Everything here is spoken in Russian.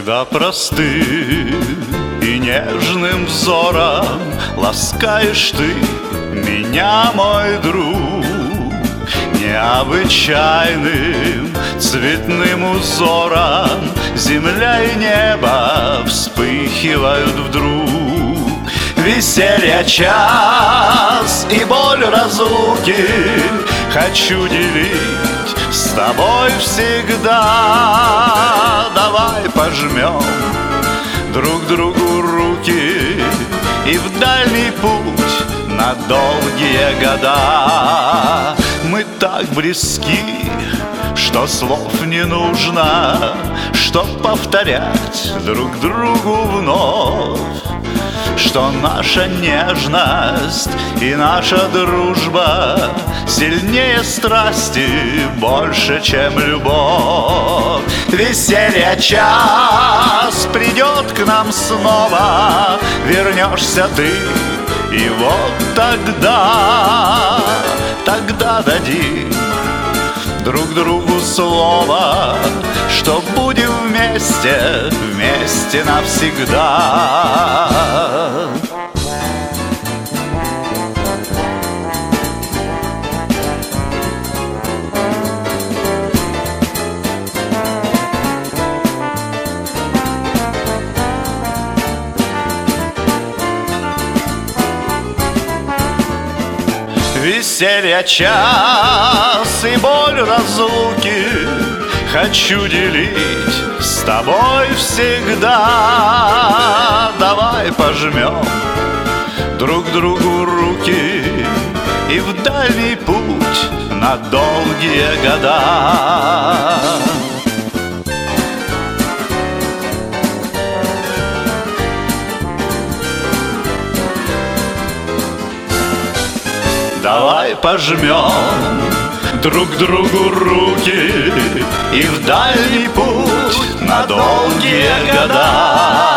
Когда простым и нежным взором ласкаешь ты меня, мой друг, необычайным цветным узором земля и небо вспыхивают вдруг. Веселье час и боль разлуки хочу делить с тобой всегда. Давай пожмем друг другу руки и в дальний путь на долгие года. Мы так близки, что слов не нужно, чтоб повторять друг другу вновь, что наша нежность и наша дружба сильнее страсти, больше, чем любовь. Веселье час придет к нам снова, вернешься ты, и вот тогда дадим друг другу слово, что будем вместе, вместе навсегда. Веселье час и боль разлуки хочу делить с тобой всегда. Давай пожмем друг другу руки и в дальний путь на долгие года. Давай пожмем друг другу руки и в дальний путь на долгие года.